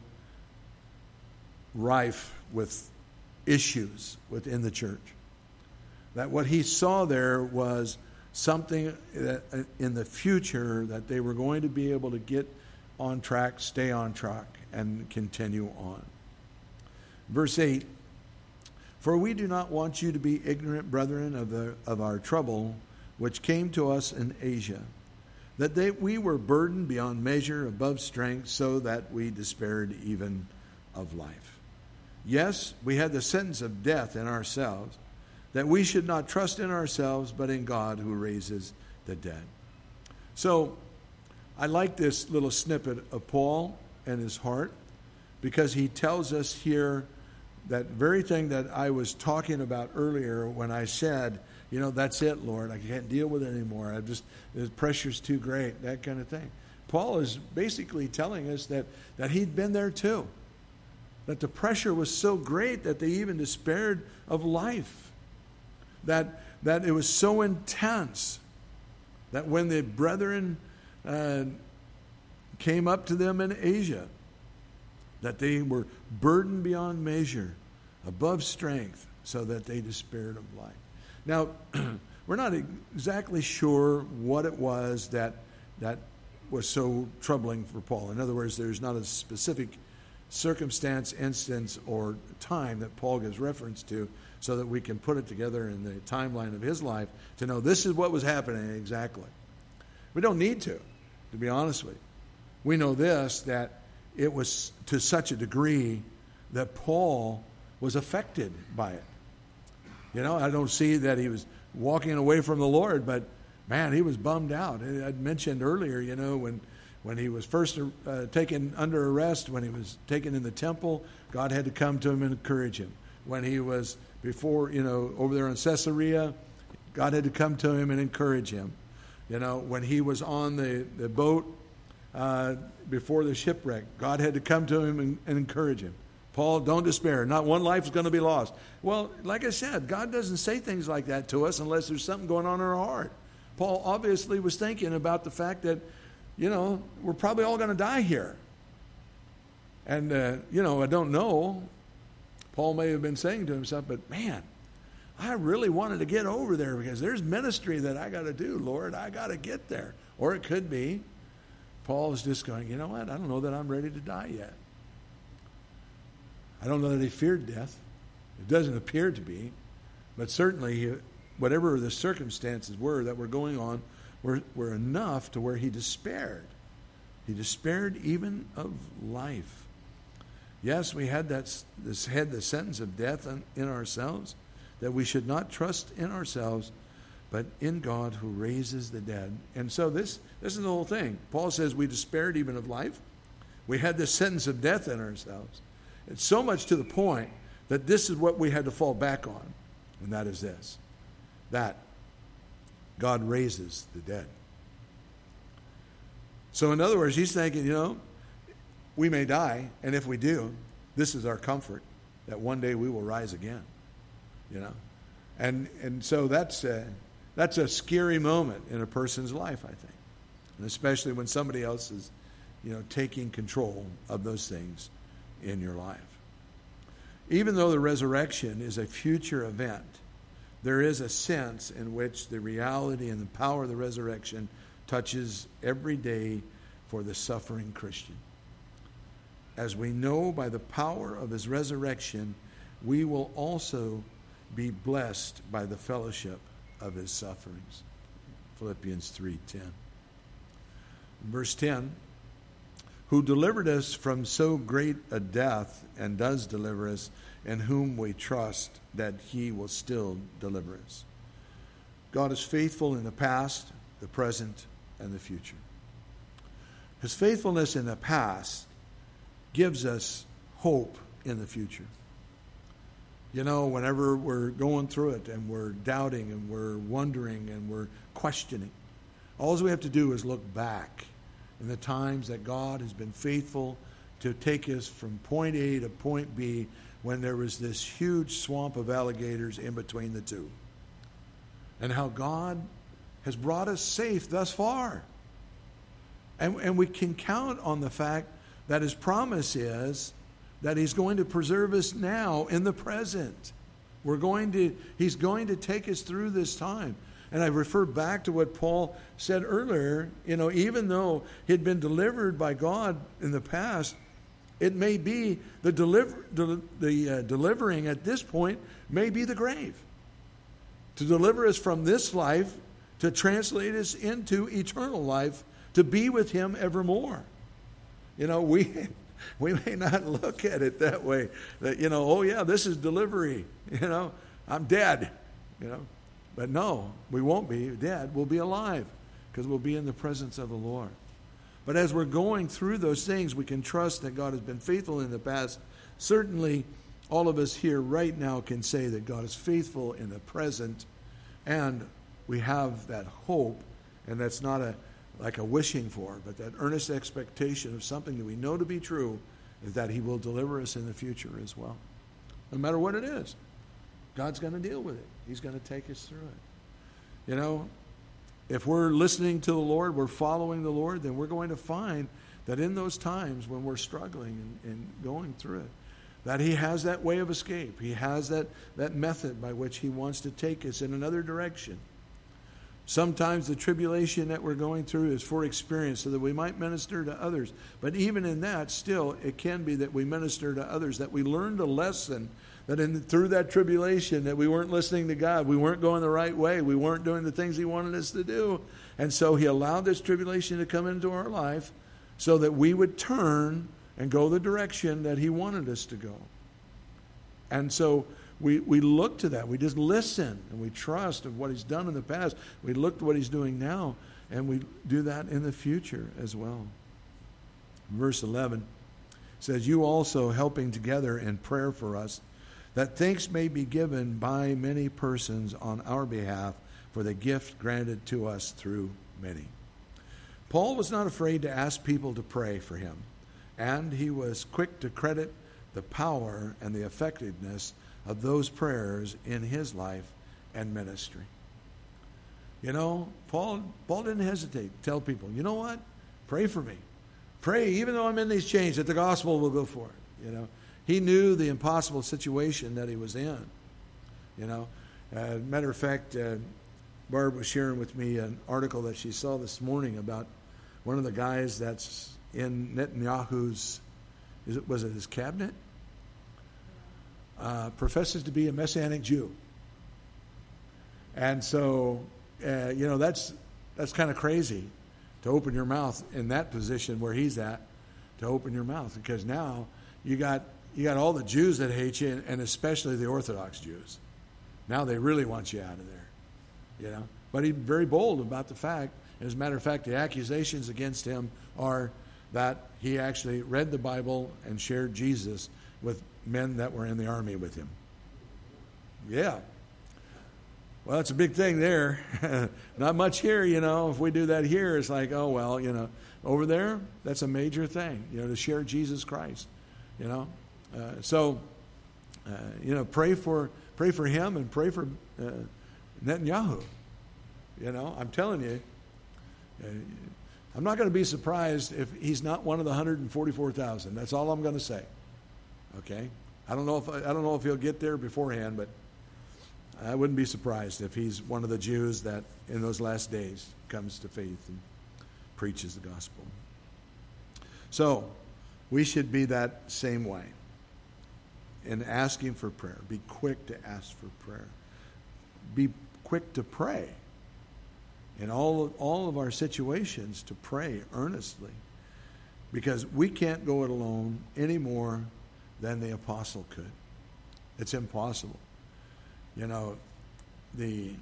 S1: rife with issues within the church. That what he saw there was something that in the future that they were going to be able to get on track, stay on track, and continue on. Verse eight, for we do not want you to be ignorant, brethren, of the of our trouble, which came to us in Asia, that they, we were burdened beyond measure, above strength, so that we despaired even of life. Yes, we had the sentence of death in ourselves, that we should not trust in ourselves, but in God who raises the dead. So, I like this little snippet of Paul and his heart because he tells us here that very thing that I was talking about earlier when I said, you know, that's it, Lord. I can't deal with it anymore. I just, the pressure's too great, that kind of thing. Paul is basically telling us that, that he'd been there too. That the pressure was so great that they even despaired of life. That, that it was so intense that when the brethren Uh, came up to them in Asia, that they were burdened beyond measure, above strength, so that they despaired of life. Now, we're not exactly sure what it was that that was so troubling for Paul. In other words, there's not a specific circumstance, instance, or time that Paul gives reference to so that we can put it together in the timeline of his life to know this is what was happening exactly. We don't need to, to be honest with you. We know this, that it was to such a degree that Paul was affected by it. You know, I don't see that he was walking away from the Lord, but man, he was bummed out. I'd mentioned earlier, you know, when, when he was first uh, taken under arrest, when he was taken in the temple, God had to come to him and encourage him. When he was before, you know, over there in Caesarea, God had to come to him and encourage him. You know, when he was on the, the boat uh, before the shipwreck, God had to come to him and, and encourage him. Paul, don't despair. Not one life is going to be lost. Well, like I said, God doesn't say things like that to us unless there's something going on in our heart. Paul obviously was thinking about the fact that, you know, we're probably all going to die here. And, uh, you know, I don't know. Paul may have been saying to himself, but man, I really wanted to get over there because there's ministry that I got to do, Lord. I got to get there. Or it could be Paul is just going, you know what? I don't know that I'm ready to die yet. I don't know that he feared death. It doesn't appear to be. But certainly, he, whatever the circumstances were that were going on, were, were enough to where he despaired. He despaired even of life. Yes, we had that this had the sentence of death in, in ourselves, that we should not trust in ourselves, but in God who raises the dead. And so this, this is the whole thing. Paul says we despaired even of life. We had this sentence of death in ourselves. It's so much to the point that this is what we had to fall back on, and that is this, that God raises the dead. So in other words, he's thinking, you know, we may die, and if we do, this is our comfort, that one day we will rise again, you know. And and so that's a, that's a scary moment in a person's life, I think, and especially when somebody else is, you know, taking control of those things in your life. Even though the resurrection is a future event, there is a sense in which the reality and the power of the resurrection touches every day for the suffering Christian. As we know by the power of his resurrection, we will also be blessed by the fellowship of his sufferings. Philippians three ten. Verse ten, who delivered us from so great a death and does deliver us, in whom we trust that he will still deliver us. God is faithful in the past, the present, and the future. His faithfulness in the past gives us hope in the future. You know, whenever we're going through it and we're doubting and we're wondering and we're questioning, all we have to do is look back in the times that God has been faithful to take us from point A to point B when there was this huge swamp of alligators in between the two. And how God has brought us safe thus far. And, and we can count on the fact that his promise is that he's going to preserve us now in the present. We're going to, he's going to take us through this time. And I refer back to what Paul said earlier, you know, even though he'd been delivered by God in the past, it may be the, deliver, del, the uh, delivering at this point may be the grave. To deliver us from this life, to translate us into eternal life, to be with him evermore. You know, we we may not look at it that way. That, you know, oh yeah, this is delivery. You know, I'm dead. You know, but no, we won't be dead. We'll be alive because we'll be in the presence of the Lord. But as we're going through those things, we can trust that God has been faithful in the past. Certainly, all of us here right now can say that God is faithful in the present, and we have that hope, and that's not a like a wishing for, but that earnest expectation of something that we know to be true, is that he will deliver us in the future as well. No matter what it is, God's going to deal with it. He's going to take us through it. You know, if we're listening to the Lord, we're following the Lord, then we're going to find that in those times when we're struggling and, and going through it, that he has that way of escape. He has that, that method by which he wants to take us in another direction. Sometimes the tribulation that we're going through is for experience so that we might minister to others. But even in that, still, it can be that we minister to others, that we learned a lesson, that in, through that tribulation that we weren't listening to God, we weren't going the right way, we weren't doing the things he wanted us to do. And so he allowed this tribulation to come into our life so that we would turn and go the direction that he wanted us to go. And so We we look to that. We just listen and we trust of what he's done in the past. We look to what he's doing now, and we do that in the future as well. Verse eleven says, you also helping together in prayer for us, that thanks may be given by many persons on our behalf for the gift granted to us through many. Paul was not afraid to ask people to pray for him, and he was quick to credit the power and the effectiveness of those prayers in his life and ministry. You know, Paul Paul didn't hesitate to tell people, you know what? Pray for me. Pray, even though I'm in these chains, that the gospel will go forth. You know, he knew the impossible situation that he was in. You know, uh, matter of fact, uh, Barb was sharing with me an article that she saw this morning about one of the guys that's in Netanyahu's, is it, was it his cabinet? Uh, professes to be a Messianic Jew. And so, uh, you know, that's that's kind of crazy to open your mouth in that position where he's at, to open your mouth, because now you got you got all the Jews that hate you, and especially the Orthodox Jews. Now they really want you out of there, you know. But he's very bold about the fact. As a matter of fact, the accusations against him are that he actually read the Bible and shared Jesus with men that were in the army with him. Yeah. Well, that's a big thing there. Not much here, you know. If we do that here, it's like, oh, well, you know. Over there, that's a major thing, you know, to share Jesus Christ, you know. Uh, so, uh, you know, pray for pray for him and pray for uh, Netanyahu. You know, I'm telling you, uh, I'm not going to be surprised if he's not one of the one hundred forty-four thousand. That's all I'm going to say. Okay, I don't know if I don't know if he'll get there beforehand, but I wouldn't be surprised if he's one of the Jews that in those last days comes to faith and preaches the gospel. So we should be that same way in asking for prayer. Be quick to ask for prayer. Be quick to pray. In all of, all of our situations, to pray earnestly, because we can't go it alone any more than the apostle could. It's impossible. You know, the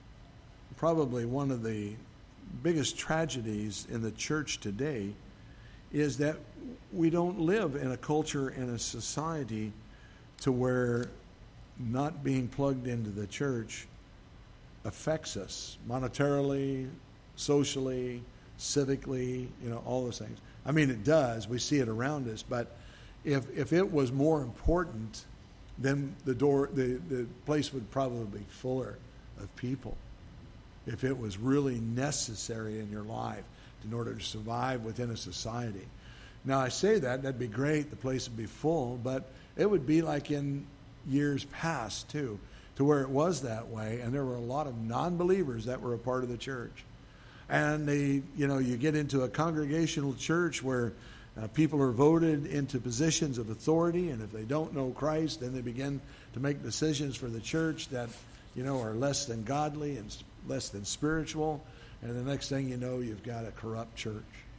S1: probably one of the biggest tragedies in the church today is that we don't live in a culture, in a society, to where not being plugged into the church affects us monetarily, socially, civically, you know, all those things. I mean, it does. We see it around us. But if if it was more important, then the door, the, the place would probably be fuller of people. If it was really necessary in your life in order to survive within a society. Now, I say that, that'd be great. The place would be full. But it would be like in years past, too, to where it was that way, and there were a lot of non-believers that were a part of the church. And they, you know, you get into a congregational church where uh, people are voted into positions of authority, and if they don't know Christ, then they begin to make decisions for the church that, you know, are less than godly and less than spiritual, and the next thing you know, you've got a corrupt church.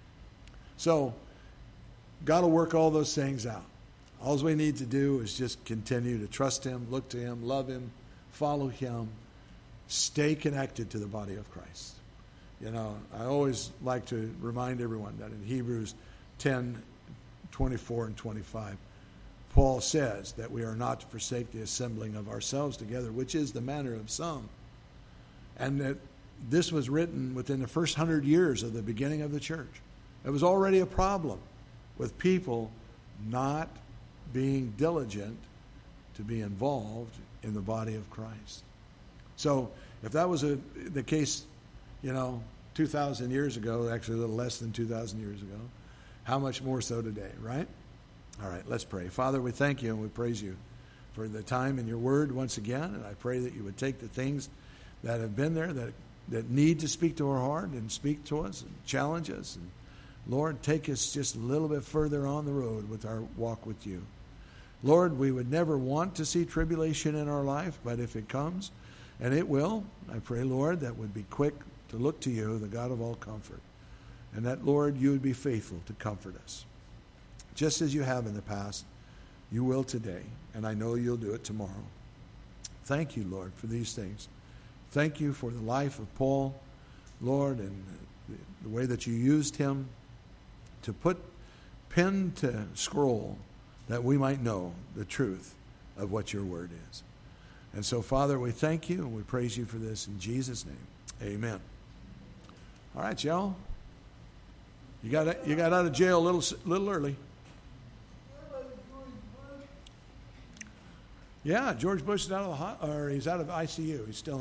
S1: So, God will work all those things out. All we need to do is just continue to trust Him, look to Him, love Him, follow Him, stay connected to the body of Christ. You know, I always like to remind everyone that in Hebrews ten, twenty-four and twenty-five, Paul says that we are not to forsake the assembling of ourselves together, which is the manner of some. And that this was written within the first hundred years of the beginning of the church. It was already a problem with people not being diligent to be involved in the body of Christ. So if that was a, the case, you know, two thousand years ago, actually a little less than two thousand years ago, how much more so today, right? All right, let's pray. Father, we thank you and we praise you for the time in your word once again, and I pray that you would take the things that have been there that, that need to speak to our heart and speak to us and challenge us. And Lord, take us just a little bit further on the road with our walk with you. Lord, we would never want to see tribulation in our life, but if it comes, and it will, I pray, Lord, that we'd be quick to look to you, the God of all comfort, and that, Lord, you would be faithful to comfort us. Just as you have in the past, you will today, and I know you'll do it tomorrow. Thank you, Lord, for these things. Thank you for the life of Paul, Lord, and the way that you used him to put pen to scroll that we might know the truth of what your word is. And so, Father, we thank you and we praise you for this in Jesus' name. Amen. All right, y'all. You got you got out of jail a little little early. Yeah, George Bush is out of the hot, or he's out of I C U. He's still